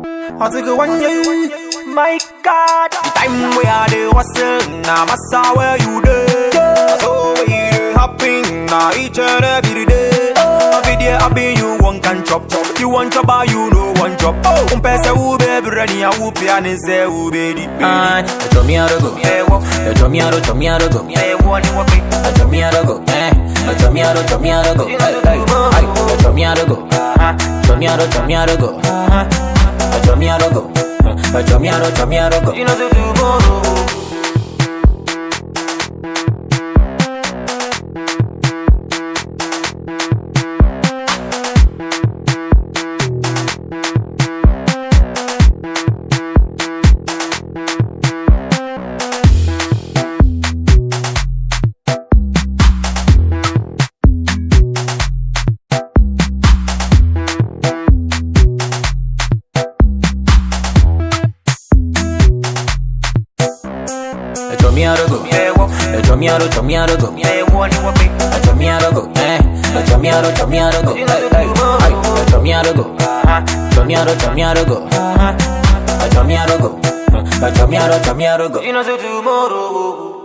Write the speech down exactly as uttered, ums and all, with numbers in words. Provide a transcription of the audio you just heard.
I take a one year. My God, the time we are the hustle, now massa where you there. So we happen now each and every day. A video I be you one can chop chop. You want to buy you no one chop. Oh, um pesa u baby ready a u piano say u baby. Ah, to me a go. Yeah, to me a to me a go. Yeah, one you want me. To me a go. Eh, to me a to me a go. Hey, to me a go. To me a to me a go. To me a go. To me a to me a go. You know to tomorrow. To me a go. Yeah, to me a to me a go. Yeah, one you want me. To me a go. Eh, to me a to me a go. Hey, hey, to me a go. To me a to me a go. To me a go. To me a to me a go. You know to tomorrow.